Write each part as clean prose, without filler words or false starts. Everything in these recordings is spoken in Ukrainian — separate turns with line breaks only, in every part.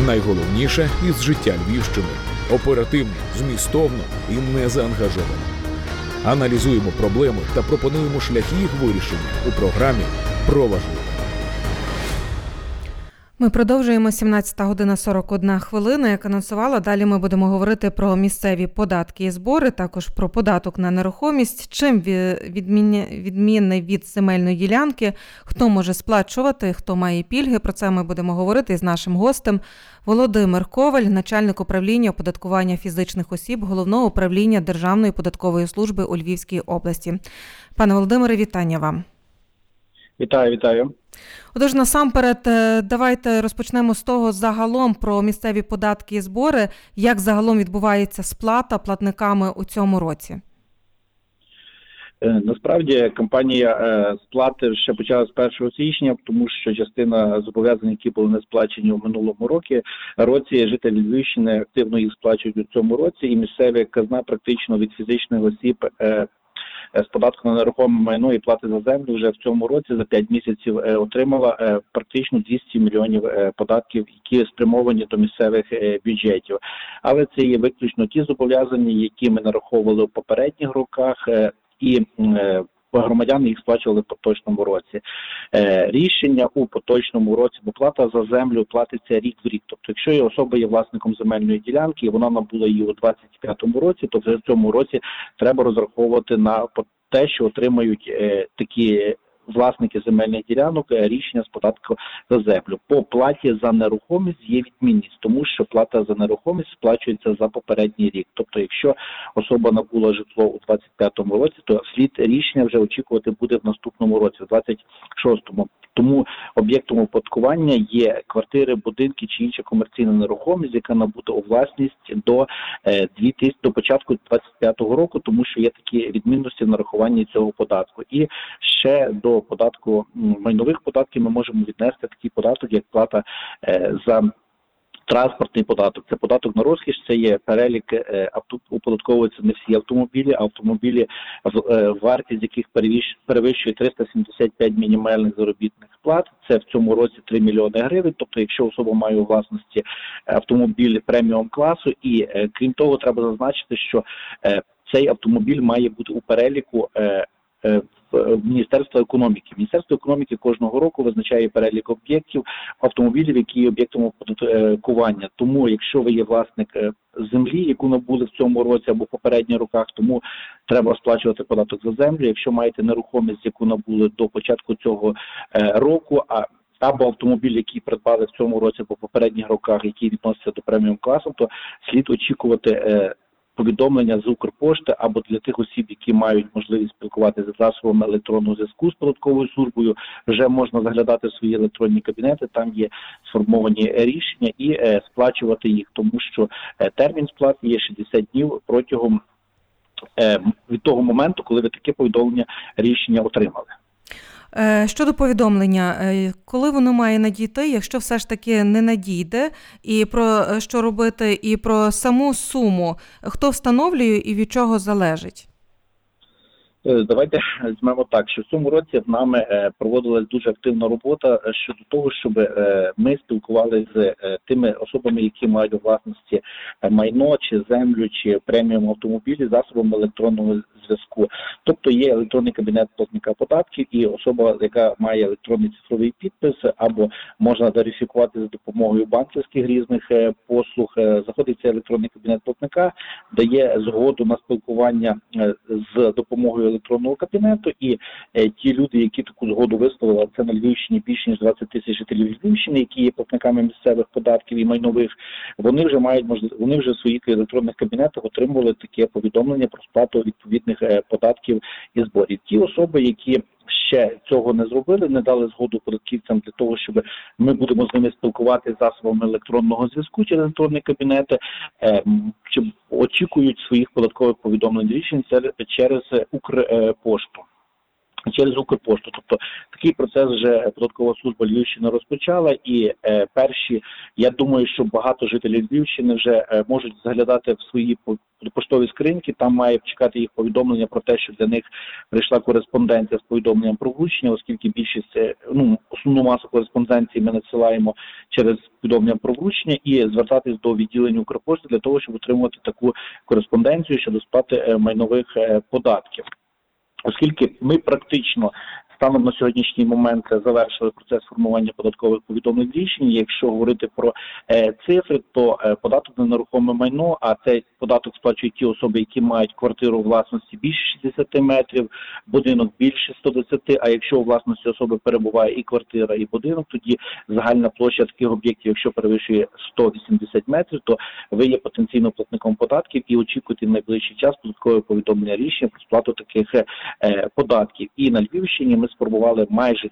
Найголовніше із життя Львівщини. Оперативно, змістовно і незаангажовано. Аналізуємо проблеми та пропонуємо шляхи їх вирішення у програмі «Про важливе».
Ми продовжуємо. 17:41, як анонсувала. Далі ми будемо говорити про місцеві податки і збори, також про податок на нерухомість, чим відмінний від земельної ділянки, хто може сплачувати, хто має пільги. Про це ми будемо говорити з нашим гостем. Володимир Коваль, начальник управління оподаткування фізичних осіб Головного управління Державної податкової служби у Львівській області. Пане Володимире, вітання вам.
Вітаю.
Отож, насамперед, давайте розпочнемо з того загалом про місцеві податки і збори. Як загалом відбувається сплата платниками у цьому році?
Насправді, кампанія сплати ще почалась з 1 січня, тому що частина зобов'язань, які були не сплачені у минулому році, жителі Львівщини активно їх сплачують у цьому році, і місцева казна практично від фізичних осіб з податку на нерухоме майно і плати за землю вже в цьому році за 5 місяців отримала практично 200 мільйонів податків, які спрямовані до місцевих бюджетів. Але це є виключно ті зобов'язання, які ми нараховували в попередніх роках, і громадяни їх сплачували в поточному році. Рішення у поточному році, бо плата за землю платиться рік в рік. Тобто, якщо особа є власником земельної ділянки, і вона набула її у 2025 році, то вже в цьому році треба розраховувати на те, що отримають такі власники земельних ділянок рішення з податку за землю. По платі за нерухомість є відмінність, тому що плата за нерухомість сплачується за попередній рік. Тобто, якщо особа набула житло у 25-му році, то слід рішення вже очікувати буде в наступному році, в 26-му. Тому об'єктом оподаткування є квартири, будинки чи інша комерційна нерухомість, яка набута у власність до початку 25-го року, тому що є такі відмінності в нарахуванні цього податку. І ще до податку майнових податків ми можемо віднести такий податок, як плата за транспортний податок. Це податок на розкіш, це є перелік, оподатковуються не всі автомобілі, вартість яких перевищує 375 мінімальних заробітних плат. Це в цьому році 3 мільйони гривень. Тобто, якщо особа має у власності автомобіль преміум класу, і крім того, треба зазначити, що цей автомобіль має бути у переліку Міністерства економіки. Міністерство економіки кожного року визначає перелік об'єктів автомобілів, які є об'єктом оподаткування. Тому, якщо ви є власник землі, яку набули в цьому році або в попередніх роках, тому треба сплачувати податок за землю. Якщо маєте нерухомість, яку набули до початку цього року, або автомобіль, який придбали в цьому році або в попередніх роках, який відноситься до преміум класу, то слід очікувати повідомлення з Укрпошти або для тих осіб, які мають можливість спілкуватися з засобами електронного зв'язку з податковою службою, вже можна заглядати в свої електронні кабінети, там є сформовані рішення і сплачувати їх, тому що термін сплати є 60 днів протягом від того моменту, коли ви таке повідомлення рішення отримали.
Щодо повідомлення, коли воно має надійти, якщо все ж таки не надійде, і про що робити, і про саму суму, хто встановлює і від чого залежить?
Давайте візьмемо так, що в цьому році в нами проводилась дуже активна робота щодо того, щоб ми спілкувалися з тими особами, які мають у власності майно, чи землю, чи преміум автомобілі засобами електронного зв'язку. Тобто є електронний кабінет платника податків, і особа, яка має електронний цифровий підпис, або можна верифікувати за допомогою банківських різних послуг, заходить в цей електронний кабінет платника, дає згоду на спілкування з допомогою електронного кабінету, і ті люди, які таку згоду висловили, це на Львівщині більше ніж 20 тисяч жителів Львівщини, які є платниками місцевих податків і майнових, вони вже в своїх електронних кабінетах отримували таке повідомлення про сплату відповідних податків і зборів. Ті особи, які ще цього не зробили, не дали згоду податківцям для того, щоб ми будемо з ними спілкуватися засобами електронного зв'язку через електронні кабінети, очікують своїх податкових повідомлень рішень через Укрпошту. через Укрпошту. Тобто такий процес вже податкова служба Львівщини розпочала, і я думаю, що багато жителів Львівщини вже можуть заглядати в свої поштові скриньки, там має чекати їх повідомлення про те, що для них прийшла кореспонденція з повідомленням про вручення, оскільки більшість, основну масу кореспонденції ми надсилаємо через повідомлення про вручення, і звертатись до відділення Укрпошти для того, щоб отримувати таку кореспонденцію щодо сплати майнових податків. Оскільки ми практично станом на сьогоднішній момент завершили процес формування податкових повідомлень рішень. Якщо говорити про цифри, то податок на нерухоме майно, а цей податок сплачують ті особи, які мають квартиру у власності більше 60 метрів, будинок більше 110, а якщо у власності особи перебуває і квартира, і будинок, тоді загальна площа таких об'єктів, якщо перевищує 180 метрів, то ви є потенційно платником податків і очікуєте в найближчий час податкове повідомлення рішення про сплату таких податків. І на Львівщині ми сформували майже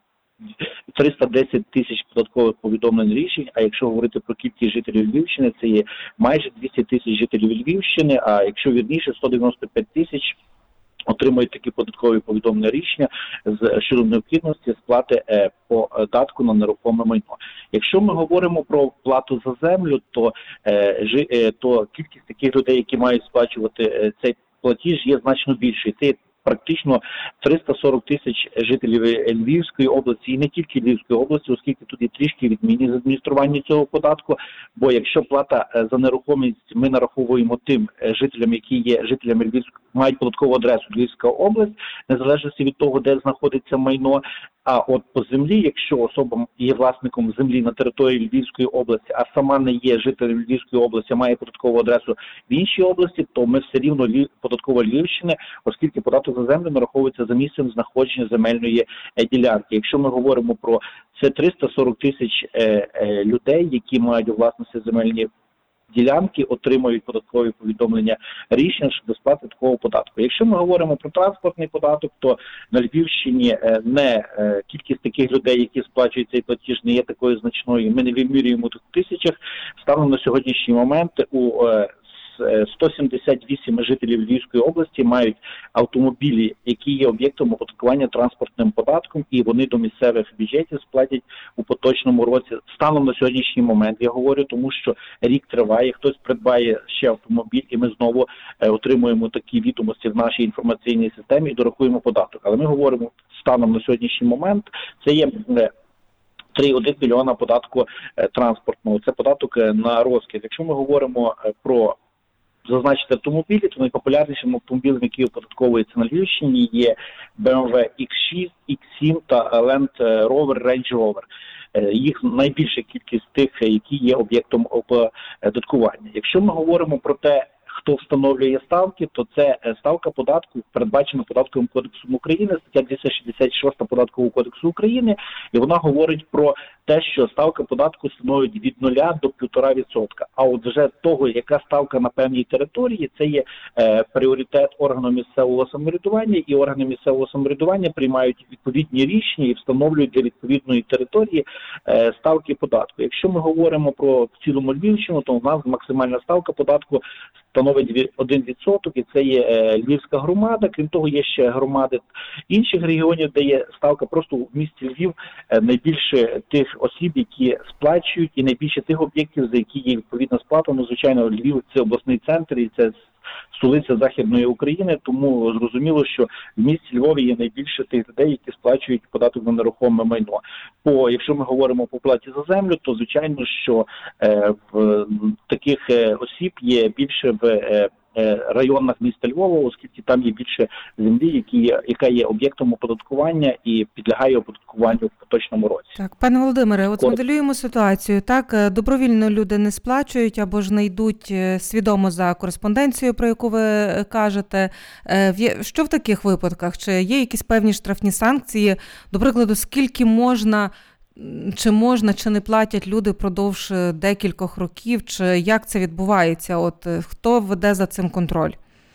310 тисяч податкових повідомлень рішень, а якщо говорити про кількість жителів Львівщини, це є майже 200 тисяч жителів Львівщини, а якщо вірніше, 195 тисяч отримують такі податкові повідомлення рішення щодо необхідності сплати податку на нерухоме майно. Якщо ми говоримо про плату за землю, то кількість таких людей, які мають сплачувати цей платіж, є значно більшою. Це практично 340 тисяч жителів Львівської області, і не тільки Львівської області, оскільки тут є трішки відмінність з адміністрування цього податку, бо якщо плата за нерухомість ми нараховуємо тим жителям, які є жителями Львівської, мають податкову адресу Львівська область, незалежно від того, де знаходиться майно, а от по землі, якщо особа є власником землі на території Львівської області, а сама не є жителем Львівської області, а має податкову адресу в іншій області, то ми все рівно податкова Львівщини, оскільки податок за землю нараховується за місцем знаходження земельної ділянки. Якщо ми говоримо про це 340 тисяч людей, які мають у власності земельні ділянки, отримують податкові повідомлення рішення щодо сплати такого податку. Якщо ми говоримо про транспортний податок, то на Львівщині кількість таких людей, які сплачують цей платіж, не є такою значною. Ми не вимірюємо в тисячах. Станом на сьогоднішній момент у 178 жителів Львівської області мають автомобілі, які є об'єктом оподаткування транспортним податком, і вони до місцевих бюджетів сплатять у поточному році. Станом на сьогоднішній момент, я говорю, тому що рік триває, хтось придбає ще автомобіль, і ми знову отримуємо такі відомості в нашій інформаційній системі і дорахуємо податок. Але ми говоримо станом на сьогоднішній момент, це є 3,1 мільйона податку транспортного, це податок на розкид. Якщо ми говоримо про зазначити автомобілі, то найпопулярнішим автомобілем, який оподатковується на Львівщині, є BMW X6, X7 та Land Rover, Range Rover. Їх найбільша кількість тих, які є об'єктом оподаткування. Якщо ми говоримо про те, хто встановлює ставки, то це ставка податку, передбачена Податковим кодексом України, стаття 266 Податкового кодексу України, і вона говорить про те, що ставка податку становить від 0 до 1,5%. А от вже того, яка ставка на певній території, це є пріоритет органу місцевого самоврядування, і органи місцевого самоврядування приймають відповідні рішення і встановлюють для відповідної території ставки податку. Якщо ми говоримо про в цілому Львівщину, то у нас максимальна ставка податку становить 1%, і це є Львівська громада. Крім того, є ще громади інших регіонів, де є ставка просто в місті Львів найбільше тих осіб, які сплачують, і найбільше тих об'єктів, за які є відповідна сплата. Ну, звичайно, Львів – це обласний центр, і це столиця Західної України, тому зрозуміло, що в місті Львові є найбільше тих людей, які сплачують податок на нерухоме майно. Якщо ми говоримо по платі за землю, то звичайно, що в таких осіб є більше в районах міста Львова, оскільки там є більше землі, яка є об'єктом оподаткування і підлягає оподаткуванню в поточному році.
Так, пане Володимире, от моделюємо ситуацію. Так, добровільно люди не сплачують або ж не йдуть свідомо за кореспонденцією, про яку ви кажете. Що в таких випадках? Чи є якісь певні штрафні санкції? До прикладу, скільки можна, чи не платять люди впродовж декількох років, чи як це відбувається? От хто веде за цим контроль?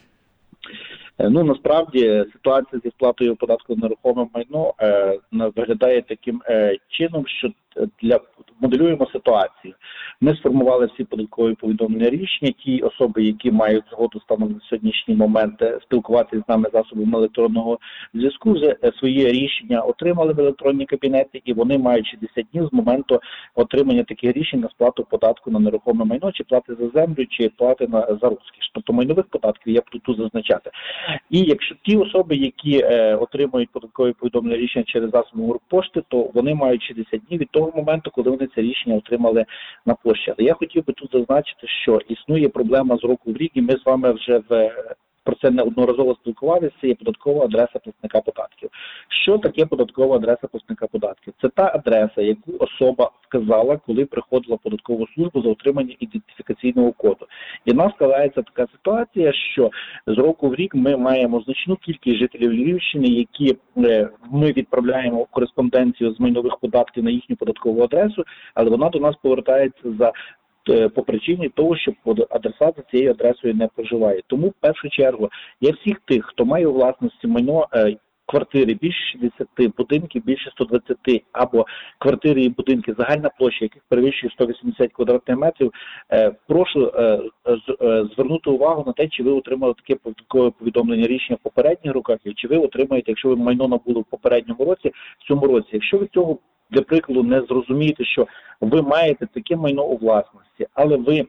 Ну, насправді, ситуація зі сплатою податку на нерухоме майно виглядає таким чином, що моделюємо ситуацію. Ми сформували всі податкові повідомлення рішення. Ті особи, які мають згоду станом на сьогоднішній момент спілкуватися з нами засобами електронного зв'язку, вже своє рішення отримали в електронні кабінети, і вони мають 60 днів з моменту отримання таких рішень на сплату податку на нерухоме майно, чи плати за землю, чи плати за розкіш. Тобто майнових податків я буду тут зазначати. І якщо ті особи, які отримують податкові повідомлення рішення через засоби Укрпошти, то вони мають 60 днів від того моменту, коли вони це рішення отримали на пошті. Але я хотів би тут зазначити, що існує проблема з року в рік, і ми з вами вже про це неодноразово спілкувалися, це є податкова адреса платника податків. Що таке податкова адреса платника податків? Це та адреса, яку особа вказала, коли приходила в податкову службу за отримання ідентифікаційного коду. І в нас складається така ситуація, що з року в рік ми маємо значну кількість жителів Львівщини, які ми відправляємо кореспонденцію з майнових податків на їхню податкову адресу, але вона до нас повертається по причині того, що адресат за цією адресою не проживає. Тому в першу чергу я всіх тих, хто має у власності майно, квартири більше 60, будинків більше 120, або квартири і будинки, загальна площа, яких перевищує 180 квадратних метрів, прошу звернути увагу на те, чи ви отримали таке податкове повідомлення рішення в попередніх роках, і чи ви отримаєте, якщо ви майно набули в попередньому році, в цьому році. Якщо ви цього, для прикладу, не зрозумієте, що ви маєте таке майно у власності, але ви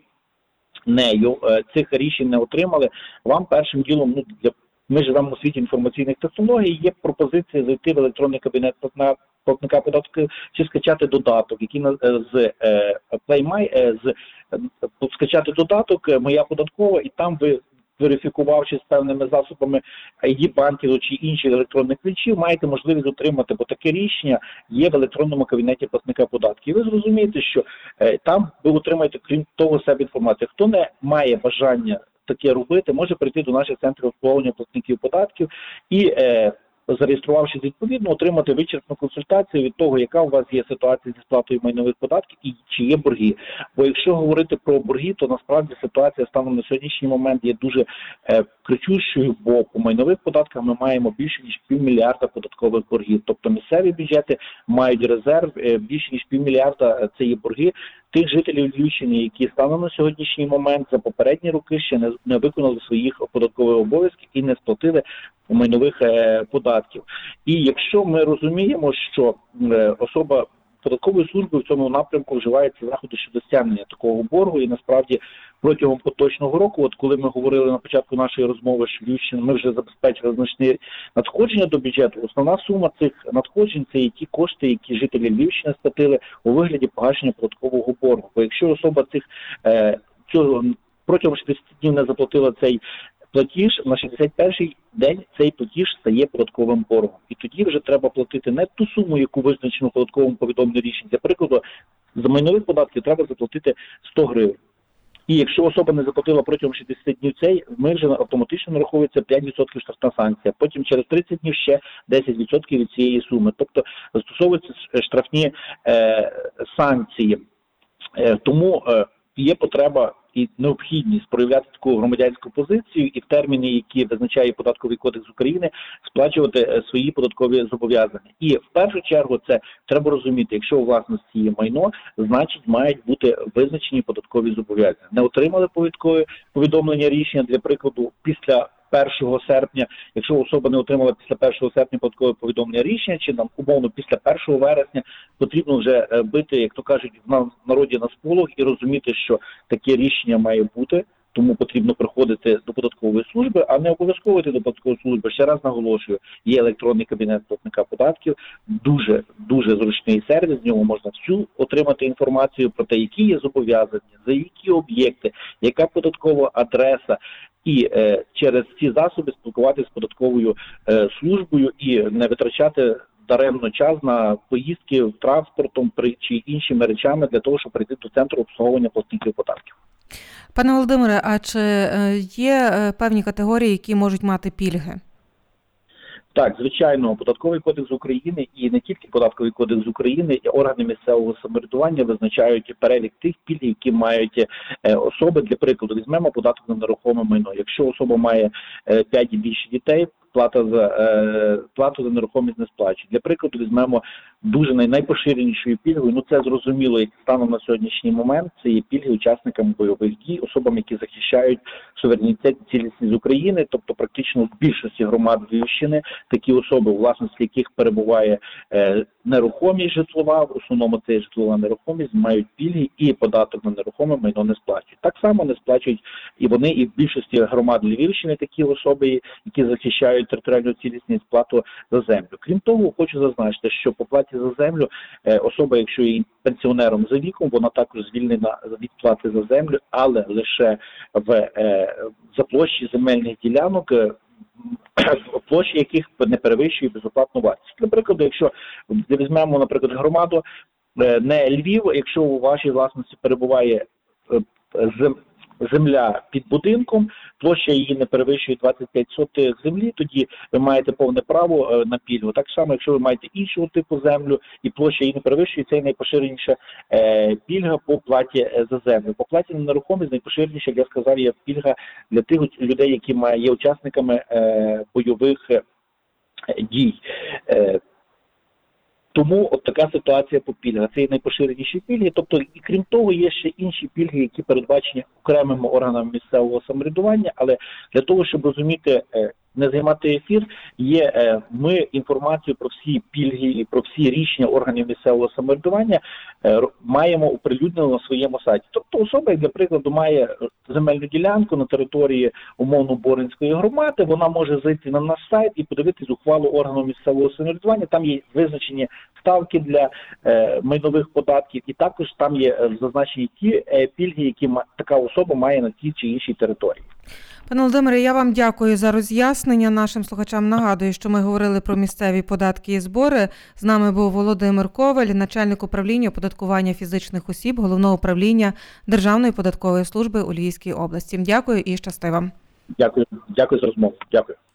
нею цих рішень не отримали, вам першим ділом, ми живемо у світі інформаційних технологій, є пропозиція зайти в електронний кабінет платника податків чи скачати додаток, який з PlayMy, скачати додаток «Моя податкова», і там ви, верифікувавши з певними засобами ID-банків чи інших електронних ключів, маєте можливість отримати, бо таке рішення є в електронному кабінеті платника податків. І ви зрозумієте, що там ви отримаєте, крім того, себе інформацію. Хто не має бажання таке робити, може прийти до наших центрів обслуговування платників податків і, зареєструвавшись відповідно, отримати вичерпну консультацію від того, яка у вас є ситуація зі сплатою майнових податків і чи є борги. Бо якщо говорити про борги, то насправді ситуація станом на сьогоднішній момент є дуже кричущою, бо по майнових податках ми маємо більше ніж 500 мільярда податкових боргів. Тобто місцеві бюджети мають резерв більше ніж 500 мільярда, це є борги тих жителів Львівщини, які станом на сьогоднішній момент за попередні роки ще не виконали своїх податкових обов'язків і не сплатили майнових податків. І якщо ми розуміємо, що особа податкової служби в цьому напрямку вживається заходи щодо стягнення такого боргу, і насправді протягом поточного року, от коли ми говорили на початку нашої розмови, що Львівщина, ми вже забезпечили значні надходження до бюджету, основна сума цих надходжень – це і ті кошти, які жителі Львівщини сплатили у вигляді погашення податкового боргу. Бо якщо особа цього протягом 60 днів не заплатила цей платіж, на 61-й день цей платіж стає податковим боргом. І тоді вже треба платити не ту суму, яку визначено в податковому повідомленні рішень. Для прикладу, за майнових податків треба заплатити 100 гривень. І якщо особа не заплатила протягом 60 днів ми вже автоматично нараховується 5% штрафна санкція. Потім через 30 днів ще 10% від цієї суми. Тобто застосовуються штрафні санкції. Тому є потреба і необхідність проявляти таку громадянську позицію і в терміни, які визначає Податковий кодекс України, сплачувати свої податкові зобов'язання. І в першу чергу це треба розуміти, якщо у власності є майно, значить мають бути визначені податкові зобов'язання. Не отримали податкові повідомлення рішення, для прикладу, після 1 серпня, якщо особа не отримала після 1 серпня податкове повідомлення рішення, чи нам умовно після 1 вересня, потрібно вже бити, як то кажуть, в народі на сполох і розуміти, що таке рішення має бути, тому потрібно приходити до податкової служби, а не обов'язково йти до податкової служби. Ще раз наголошую, є електронний кабінет платника податків, дуже зручний сервіс, в ньому можна всю отримати інформацію про те, які є зобов'язання, за які об'єкти, яка податкова адреса, і через ці засоби спілкуватися з податковою службою і не витрачати даремно час на поїздки транспортом чи іншими речами для того, щоб прийти до центру обслуговування платників податків.
Пане Володимире, а чи є певні категорії, які можуть мати пільги?
Так, звичайно, Податковий кодекс України і не тільки Податковий кодекс України, і органи місцевого самоврядування визначають перелік тих пільг, які мають особи. Для прикладу, візьмемо податок на нерухоме майно. Якщо особа має 5 і більше дітей, плату за нерухомість не сплачують. Для прикладу візьмемо дуже найпоширенішою пільгою, це зрозуміло, як станом на сьогоднішній момент, це є пільги учасникам бойових дій, особам, які захищають суверенітет і цілісність України, тобто практично в більшості громад Львівщини такі особи, у власності яких перебуває нерухомість житлова, в основному це житлова нерухомість, мають пільги і податок на нерухоме майно не сплачують. Так само не сплачують і вони, і в більшості громад Львівщини такі особи, які захищають територіальну цілісність, плату за землю. Крім того, хочу зазначити, що по платі за землю особа, якщо є пенсіонером за віком, вона також звільнена від плати за землю, але лише за площі земельних ділянок, площі яких не перевищує безоплатну вартість. Наприклад, якщо візьмемо, наприклад, громаду, не Львів, якщо у вашій власності перебуває земля під будинком, площа її не перевищує 25 сотих землі, тоді ви маєте повне право на пільгу. Так само, якщо ви маєте іншого типу землю і площа її не перевищує, це найпоширеніша пільга по платі за землю. По платі на нерухомість найпоширеніша, як я сказав, є пільга для тих людей, які є учасниками бойових дій. Тому от така ситуація по пільгах. Це є найпоширеніші пільги. Тобто, і крім того, є ще інші пільги, які передбачені окремими органами місцевого самоврядування. Але для того, щоб розуміти, не займати ефір, ми інформацію про всі пільги і про всі рішення органів місцевого самоврядування маємо оприлюднено на своєму сайті. Тобто особа, як для прикладу, має земельну ділянку на території умовно Боринської громади, вона може зайти на наш сайт і подивитись ухвалу органу місцевого самоврядування. Там є визначені ставки для майнових податків, і також там є зазначені ті пільги, які така особа має на тій чи іншій території.
Пане Володимире, я вам дякую за роз'яснення. Нашим слухачам нагадую, що ми говорили про місцеві податки і збори. З нами був Володимир Коваль, начальник управління оподаткування фізичних осіб Головного управління Державної податкової служби у Львівській області. Дякую і щасти вам.
Дякую за розмову. Дякую.